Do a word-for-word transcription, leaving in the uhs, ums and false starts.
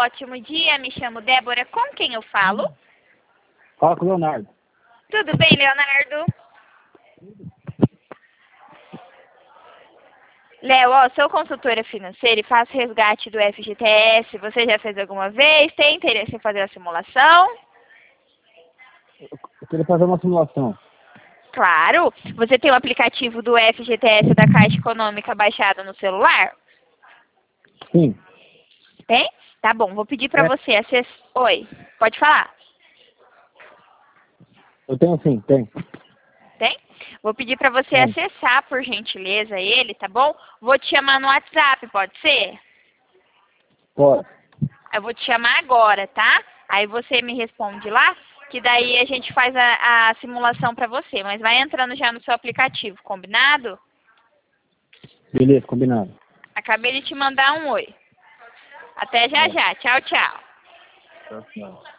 ótimo dia. Me chamo Débora. Com quem eu falo? Fala com o Leonardo. Tudo bem, Leonardo? Léo, ó, sou consultora financeira e faço resgate do F G T S. Você já fez alguma vez? Tem interesse em fazer a simulação? Eu queria fazer uma simulação. Claro. Você tem o aplicativo do F G T S da Caixa Econômica baixado no celular? Sim. Tem? Tá bom, vou pedir para É. você acessar. Oi, pode falar. Eu tenho sim, tem. Tem? Vou pedir para você Tem. acessar, por gentileza, ele, tá bom? Vou te chamar no WhatsApp, pode ser? Pode. Eu vou te chamar agora, tá? Aí você me responde lá, que daí a gente faz a, a simulação para você. Mas vai entrando já no seu aplicativo, combinado? Beleza, combinado. Acabei de te mandar um oi. Até já É. já. Tchau, tchau. Tchau, tchau.